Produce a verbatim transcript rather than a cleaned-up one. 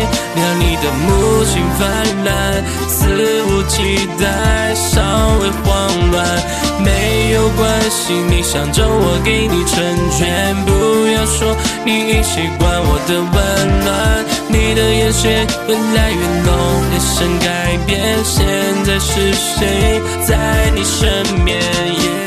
让你的母亲泛滥，肆无忌惮，稍微慌乱。没有关系，你想着我给你成全，不要说你已习惯我的温暖。你的眼神越来越浓，眼神改变，现在是谁在你身边？